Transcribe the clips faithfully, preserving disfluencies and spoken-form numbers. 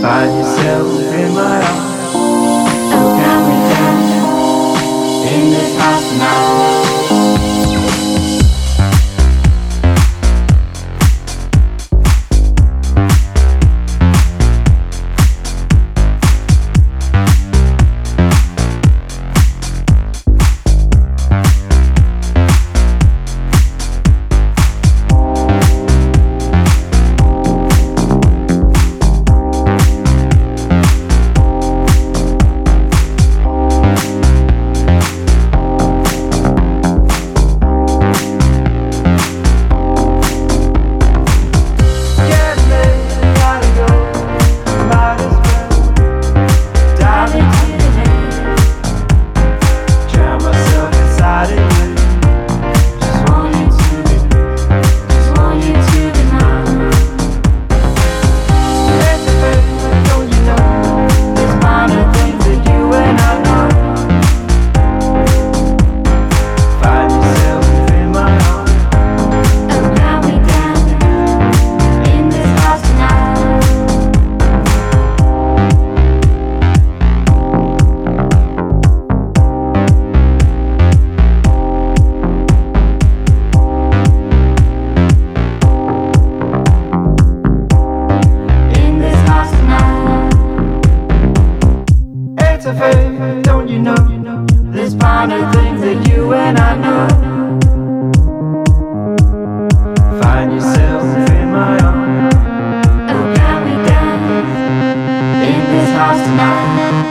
Find yourself in my arms. Oh, can we dance in this house tonight? Don't you know there's finer things that you and I know? Find yourself in my arms. Oh, can we dance in this house tonight?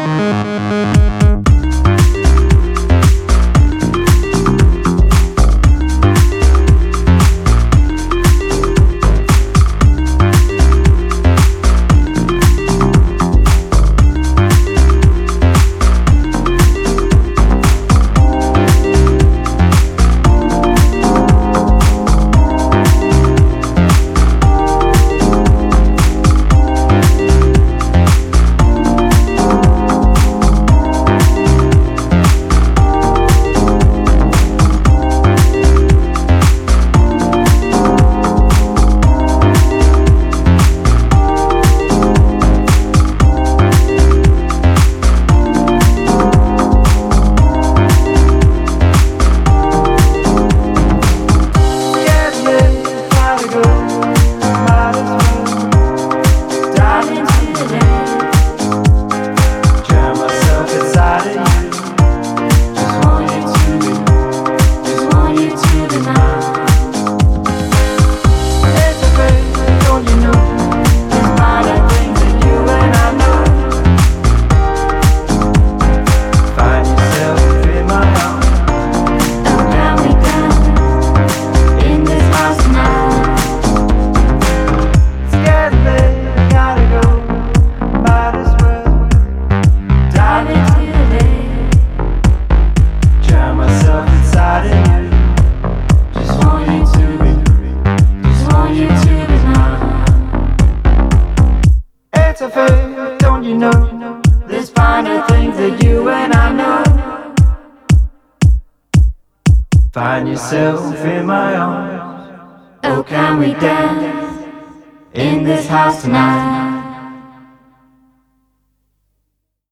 Don't you know there's finer things that you and I know? Find yourself in my arms. Oh, can we dance in this house tonight?